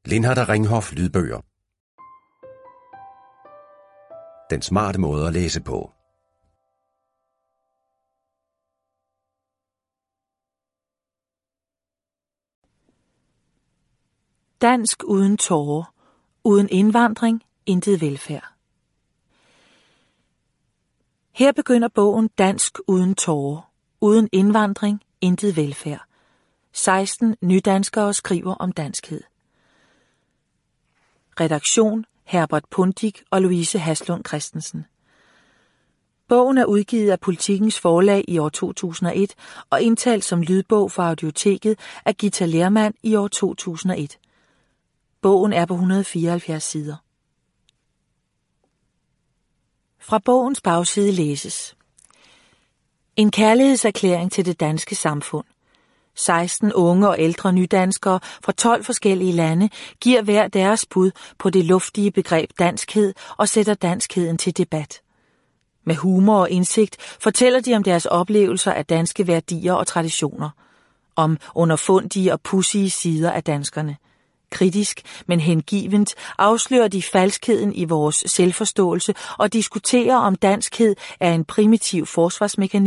Lindhardt Ringhof lydbøger. Den smarte måde at læse på. Dansk uden tårer. Uden indvandring, intet velfærd. Her begynder bogen Dansk uden tårer. Uden indvandring, intet velfærd. 16 nydanskere skriver om danskhed. Redaktion Herbert Pundik og Louise Haslund Christensen. Bogen er udgivet af Politikens Forlag i år 2001 og indtalt som lydbog fra Audioteket af Githa Lehrmann i år 2001. Bogen er på 174 sider. Fra bogens bagside læses: En kærlighedserklæring til det danske samfund. 16 unge og ældre nydanskere fra 12 forskellige lande giver hver deres bud på det luftige begreb danskhed og sætter danskheden til debat. Med humor og indsigt fortæller de om deres oplevelser af danske værdier og traditioner. Om underfundige og pudsige sider af danskerne. Kritisk, men hengivent afslører de falskheden i vores selvforståelse og diskuterer, om danskhed er en primitiv forsvarsmekanisme